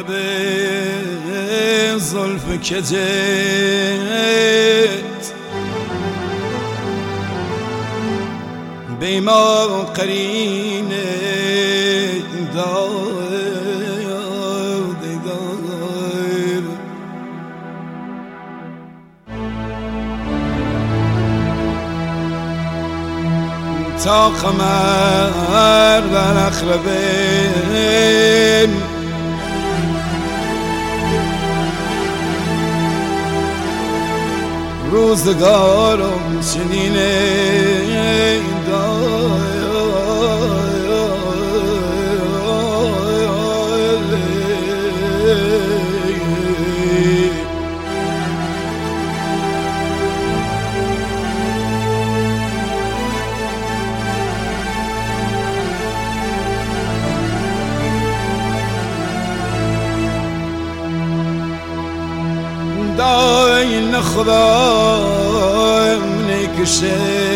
به زلف کجت بیما قرین دار تا قمر بر اخربین روزگارم چنین داین خدا نکشه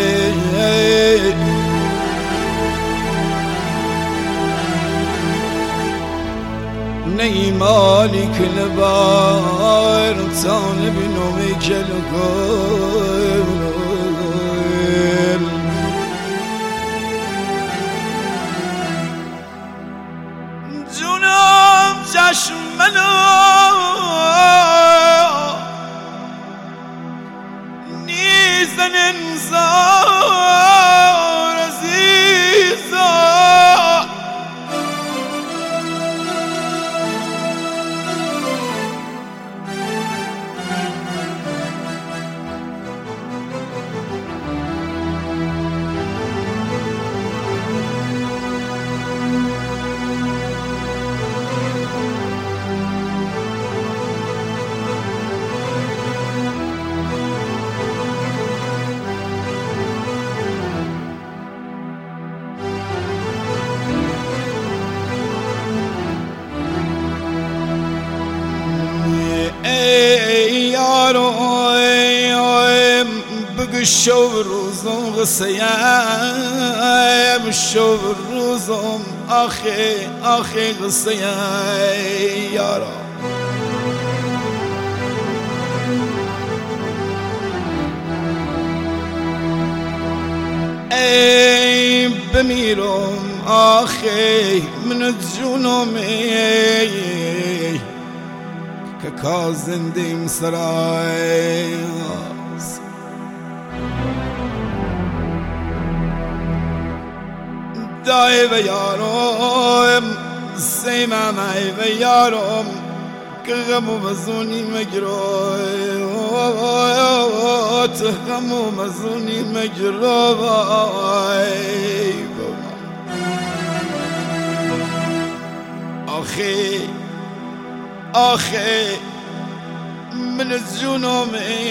نی مالک لبار تان بینومی کلو گل جونم چشم منو نیزن انزار عزیزا شو روزم غصيام شو روزم آخي غصيام يا رب ای بمیرم آخی من جونمی که کازندیم سرای دای و یارم سیمم ای و یارم که غم و مزونی مگروت غم و مزونی مگروت آخی من الجنوم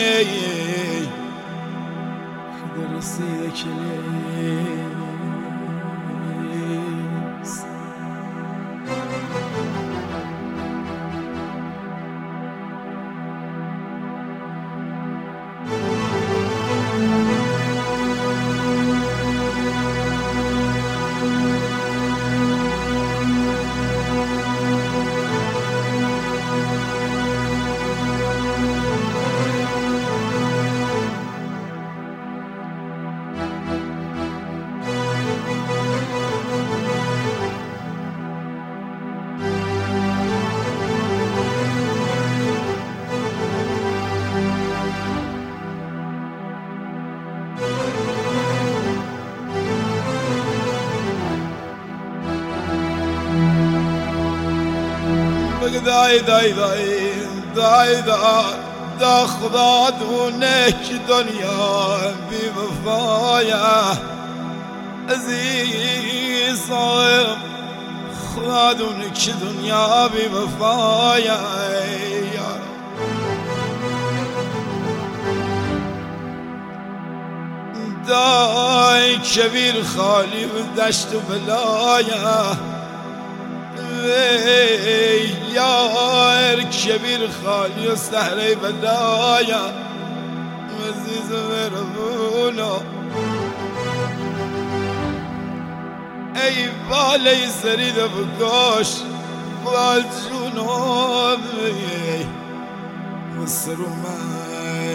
درسي كليس دا خدا دونك دنيا بوفايا عزيز خدا دونك دنيا بوفايا يا داي كبير خالي بدشت بلايا يا كبير خالي استحري بلايا عزيز مربونا اي بالي سريد بكوش والجون يارم مسرومه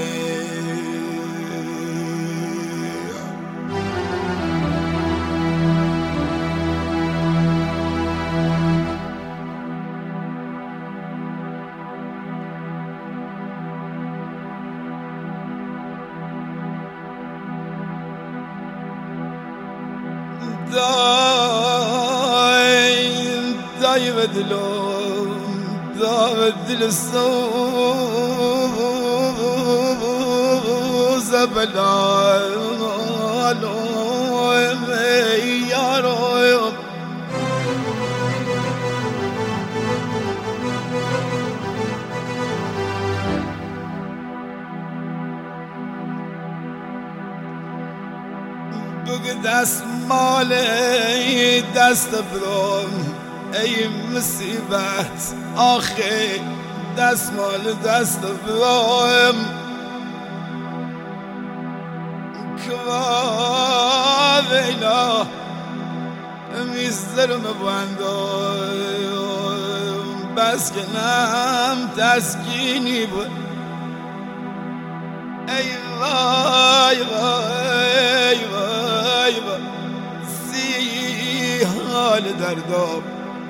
داي بدلوم بدل الصوز بلا يا رويب بقدس مالي دست بروم ای مصیبت آخه دست مال دست بروم کوا ویلا میزدرم بندم بس که نم تسکینی بود ای وای وای وای وای سی حال دردم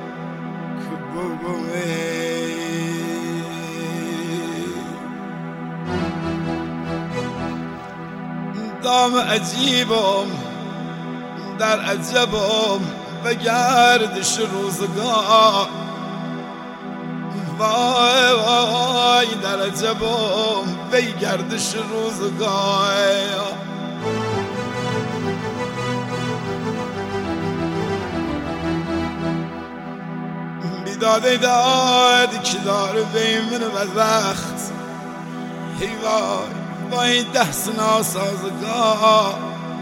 دام عجیبم در عجبم و گردش روزگار وای وای در عجبم و گردش روزگار داده داد که داره به من بدبخت ای وای وای دست ناسازگار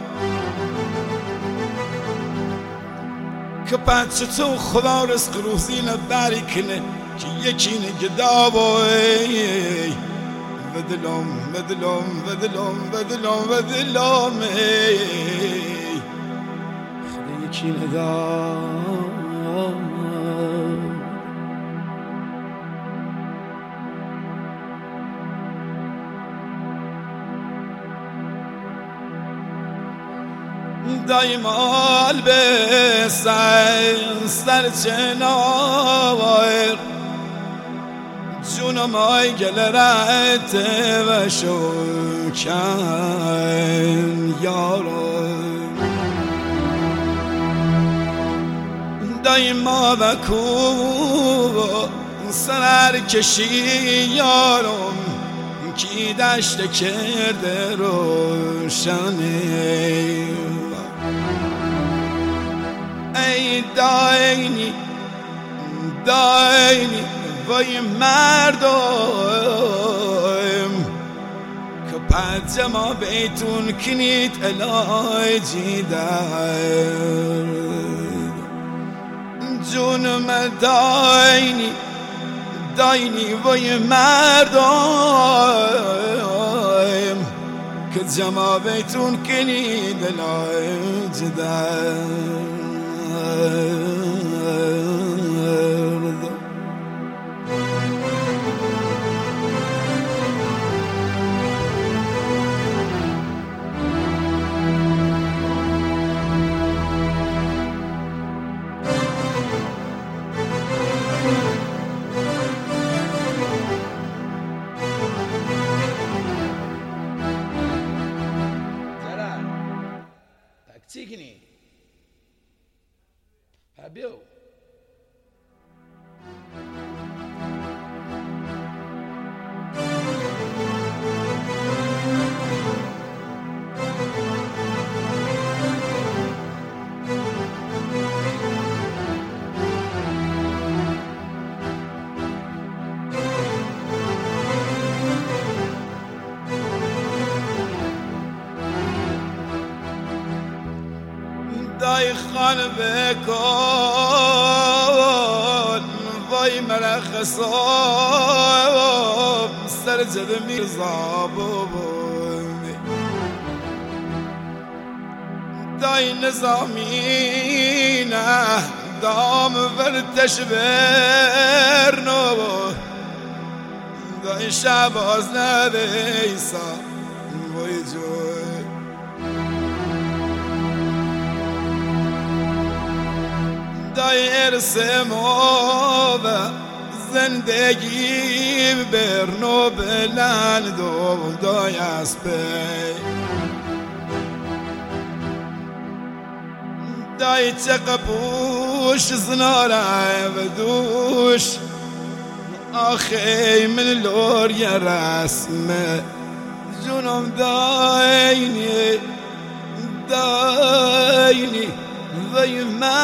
که بچه تو خدا رزق روزی نبری کنه که یکی نگدا بای بدلم بدلم بدلم بدلم بدلم خدا یکی ندا دایمال به سر چناور جونم آی گل رت و شوکن یارو دایما بکو سر کشی یارم کی دشت کرده روشنه ای داینی داینی وای مردم که پنجما بیتون کنید الهی جیدر جونم داینی داینی وای مردم که جما بیتون کنید الهی جیدر Antigone. Habil. دای خان بکن وای مرخصاب سر جد میرزا بابونی دای نظامی نه دام ورتش برنو شعباز نویسا وای جوی دای ارسم آبه زندگی برنو بلند و دای اسبی دای تقبوش زناره و دوش آخی من لور یا رسمه جونم داینی داینی وی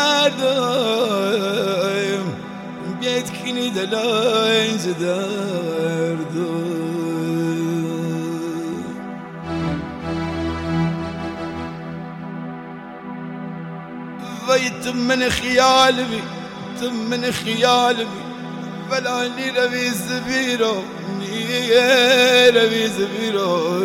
مردم بیت کنی دلاینج دردو وی تم من خیال بی تم من خیال بی فلا نی روی زبیرو نی روی زبیرو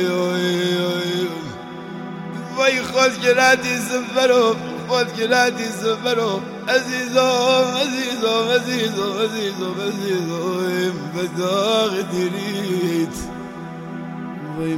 وای خود گردی زفرو خود گردی زفرو عزیزم عزیزم عزیزم عزیزم عزیزم بداغ دیریت وای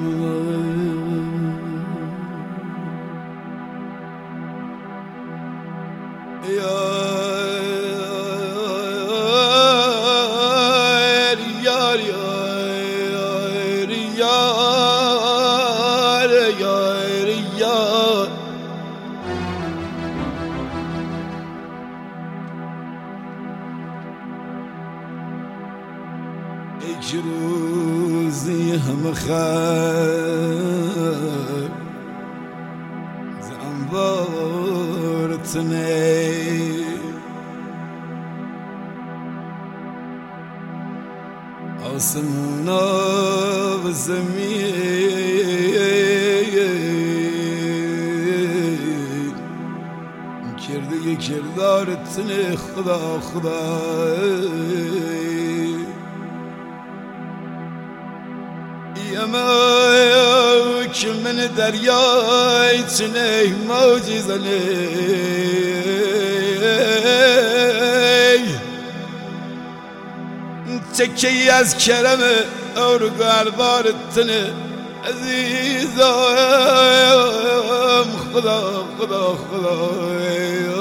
یک روزی هم خیر زنبارتنی آسمونا و زمین کرده یه کردارتنی خدا خدا يماك من دریای چنه موجی زنی تکی از کرم اورگار بارتنه عزیزم خدا خدا خدا